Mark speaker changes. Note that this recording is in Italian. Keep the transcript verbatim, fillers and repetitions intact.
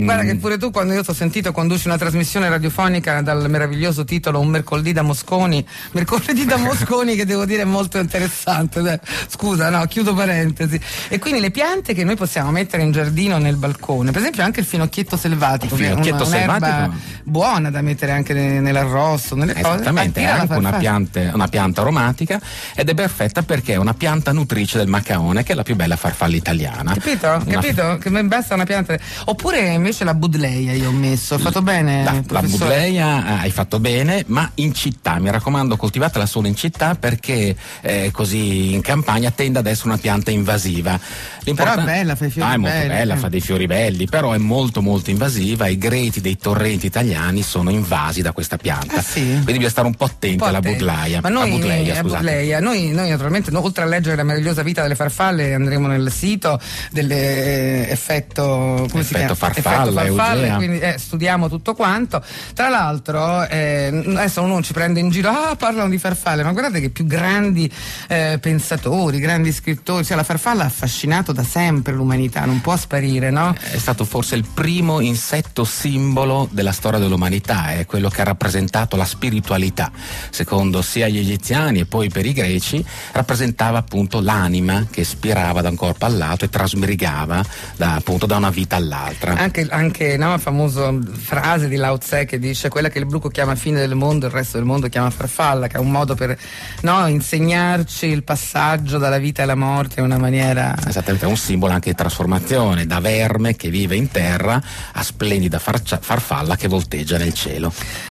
Speaker 1: Guarda che pure tu, quando io ti ho sentito conduci una trasmissione radiofonica dal meraviglioso titolo Un mercoledì da Mosconi, mercoledì da Mosconi, che devo dire è molto interessante. Scusa, no, chiudo parentesi. E quindi le piante che noi possiamo mettere in giardino, nel balcone, per esempio anche il finocchietto selvatico,
Speaker 2: il finocchietto
Speaker 1: che è una, un'erba
Speaker 2: selvatico
Speaker 1: buona da mettere anche nell'arrosto, nelle
Speaker 2: esattamente,
Speaker 1: cose.
Speaker 2: è anche una pianta, una pianta aromatica ed è perfetta perché è una pianta nutrice del macaone, che è la più bella farfalla italiana.
Speaker 1: Capito?
Speaker 2: Una...
Speaker 1: Capito? Che mi basta una pianta. Oppure invece la budleia io ho messo, ho fatto bene?
Speaker 2: La, la budleia hai fatto bene, ma in città, mi raccomando, coltivatela solo in città, perché eh, così in campagna tende ad essere una pianta invasiva.
Speaker 1: Però è bella, fa i fiori
Speaker 2: ah, è molto
Speaker 1: belli.
Speaker 2: bella, fa dei fiori belli, però è molto molto invasiva. I greti dei torrenti italiani sono invasi da questa pianta,
Speaker 1: ah, sì?
Speaker 2: quindi bisogna stare un po' attenti
Speaker 1: un po'
Speaker 2: alla
Speaker 1: attenti.
Speaker 2: budleia.
Speaker 1: Ma noi,
Speaker 2: la budleia,
Speaker 1: budleia. Noi, noi naturalmente, no, oltre a leggere La meravigliosa vita delle farfalle, andremo nel sito dell'effetto come
Speaker 2: effetto
Speaker 1: si chiama?
Speaker 2: farfalla,
Speaker 1: effetto farfalle,
Speaker 2: Eugea.
Speaker 1: quindi eh, studiamo tutto quanto. Tra l'altro eh, adesso uno ci prende in giro, ah, parlano di farfalle, ma guardate che più grandi eh, pensatori, grandi scrittori, cioè la farfalla ha affascinato da sempre l'umanità, non può sparire, no?
Speaker 2: È stato forse il primo insetto simbolo della storia dell'umanità, è quello che ha rappresentato la spiritualità, secondo sia gli egiziani e poi per i greci, rappresentava appunto l'anima che spirava da un corpo all'altro e trasmirigava da, appunto da una vita all'altra.
Speaker 1: Anche, anche no, la famosa frase di Lao Tse che dice: quella che il bruco chiama fine del mondo, il resto del mondo chiama farfalla, che è un modo per no, insegnarci il passaggio dalla vita alla morte in una maniera.
Speaker 2: Esattamente, è un simbolo anche di trasformazione, da verme che vive in terra a splendida farcia, farfalla che volteggia nel cielo.